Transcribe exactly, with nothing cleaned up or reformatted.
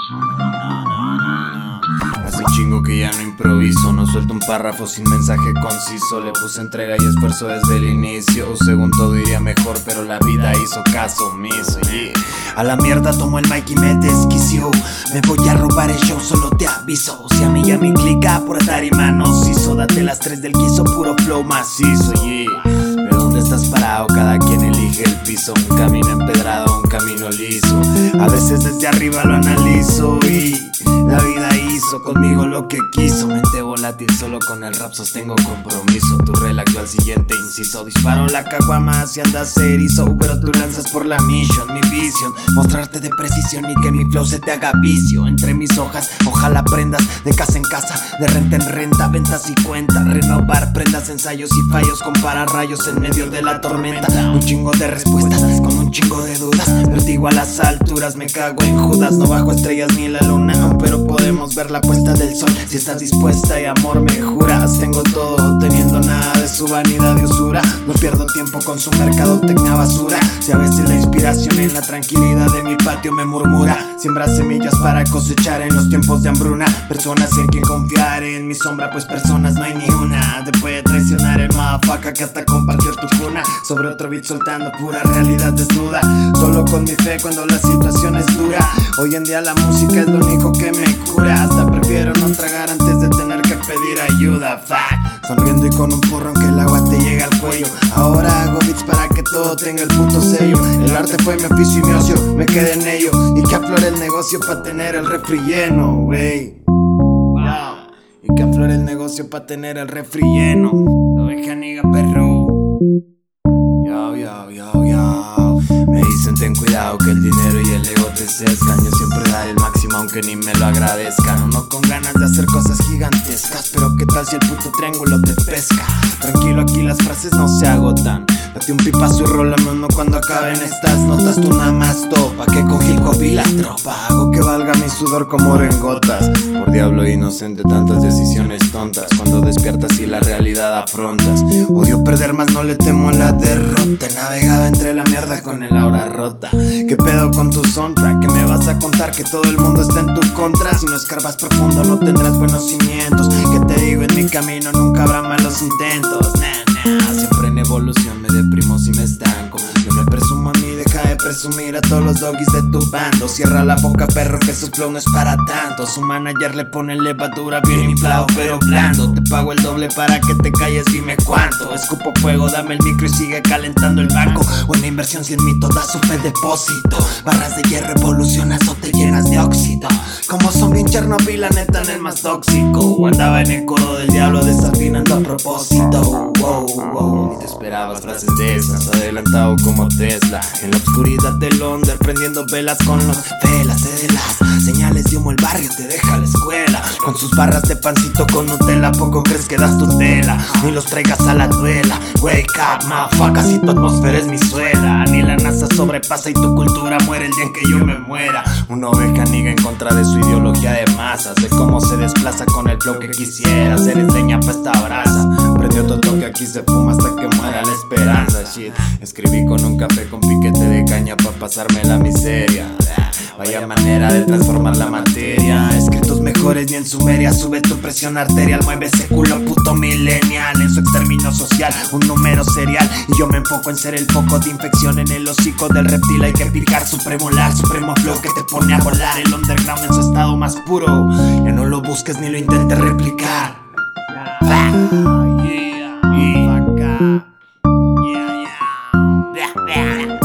Hace un chingo que ya no improviso, no suelto un párrafo sin mensaje conciso. Le puse entrega y esfuerzo desde el inicio. Según todo iría mejor, pero la vida hizo caso omiso, yeah. A la mierda tomo el mic y me desquició. Me voy a robar el show, solo te aviso. Si a mí ya me clica por tarima nos hizo. Date las tres del guiso, puro flow macizo, yeah. Pero ¿dónde estás parado? Cada quien elige el piso. Un camino empedrado, un camino liso. A veces desde arriba lo analizo y la vida hizo conmigo lo que quiso. Mente volátil, solo con el rap sostengo compromiso. Tu relax yo al siguiente inciso. Disparo la caguama si andas erizo, pero tú lanzas por la mission, mi visión. Mostrarte de precisión y que mi flow se te haga vicio. Entre mis hojas, ojalá aprendas de casa en casa, de renta en renta, ventas y cuenta. Renovar prendas, ensayos y fallos, comparar rayos en medio de la tormenta. Un chingo de respuestas con un chingo de dudas. Vertigo a las alturas, me cago en Judas. No bajo estrellas ni la luna, pero podemos ver la puesta del sol. Si estás dispuesta y amor me juras. Tengo todo teniendo nada de su vanidad y usura. No pierdo tiempo con su mercadotecnia basura. Si a veces la inspiración en la tranquilidad de mi patio me murmura. Siembra semillas para cosechar en los tiempos de hambruna. Personas en quien confiar, en mi sombra pues personas no hay ni una. Te puede traicionar el motherfucker que hasta compartir tu cuna. Sobre otro beat soltando pura realidad desnuda. Solo con mi fe cuando la situación es dura. Hoy en día la música es lo único que me cura. Hasta prefiero no tragar antes de tener que pedir ayuda. Fuck. Sonriendo y con un porro aunque el agua te llega al cuello. Ahora hago beats para que todo tenga el puto sello. El arte fue mi oficio y mi ocio, me quedé en ello. Y que aflore el negocio pa' tener el refri lleno, wey. Wow. Y que aflore el negocio pa' tener el refri lleno. Oveja niga perro. Yo, yo, yo, yo. Me dicen ten cuidado que el dinero y el ego te sesgan. Yo siempre daré el máximo aunque ni me lo agradezcan. Uno con ganas de hacer cosas gigantescas, pero qué tal si el puto triángulo te pesca. Tranquilo, aquí las frases no se agotan. Date un pipazo y rólame uno cuando acaben estas notas. Tú nada más topa que con hip hop y la tropa. Hago que valga mi sudor como oro en gotas. Por diablo inocente, tantas decisiones tontas. Cuando despiertas y la realidad afrontas. Odio perder más, no le temo a la derrota. He navegado entre la mierda con el aura rota. ¿Qué pedo con tu soundtrack? ¿Qué me vas a contar? Que todo el mundo está en tu contra. Si no escarbas profundo no tendrás buenos cimientos. ¿Qué te digo? En mi camino nunca habrá malos intentos. Nah, nah. Siempre en evolución, me deprimo si me estanco. Yo me presumo a mí, deja de presumir a todos los doggies de tu bando. Cierra la boca perro que su flow no es para tanto. Su manager le pone levadura bien inflado pero blando. Te pago el doble para que te calles, dime cuánto. Escupo fuego, dame el micro y sigue calentando el banco. Buena inversión si en mí toda su fe depósito. Barras de hierro evolucionas o te llenas de óxido. Como zombie en Chernobyl, la neta en el más tóxico. Andaba en el coro del diablo desafinando a propósito. Wow, wow, ni te esperabas frases de esas. Adelantado como Tesla en la oscuridad del under, prendiendo velas con los velas de las señales de humo. El barrio te deja la escuela con sus barras de pancito con Nutella. Poco crees que das tu tela, ni los traigas a la duela. Wake up, motherfucker, si tu atmósfera es mi suela. Ni la NASA sobrepasa y tu cultura muere el día en que yo me muera. Una oveja niga en contra de su ideología de masas, de cómo se desplaza con el flow que quisiera. Se les leña pa' esta brasa. Prendió otro toque, aquí se fuma hasta que muera la esperanza. Shit, escribí con un café con piquete de caña pa' pasarme la miseria. Vaya manera de transformar la materia. Escritos mejores ni en Sumeria. Sube tu presión arterial, mueve ese culo puto millennial. En su exterminio social, un número serial. Y yo me enfoco en ser el foco de infección en el hocico del reptil. Hay que picar su premolar, supremo flow que te pone a volar. El underground en su estado más puro. Ya no lo busques ni lo intentes replicar. Yeah, yeah, yeah, yeah.